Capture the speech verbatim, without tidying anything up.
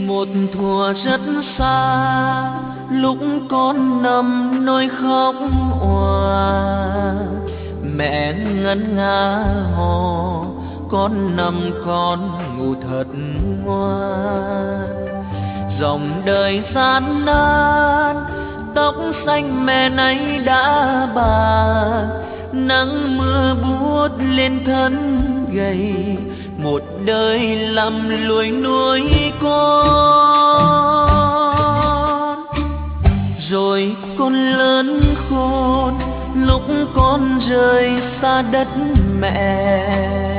Một thuở rất xa, lúc con nằm nỗi khóc òa, mẹ ngân nga hò, con nằm con ngủ thật ngoan. Dòng đời gian nan, tóc xanh mẹ nay đã bạc, nắng mưa buốt lên thân gầy, một đời lầm lũi nuôi con. Rồi con lớn khôn, lúc con rời xa đất mẹ,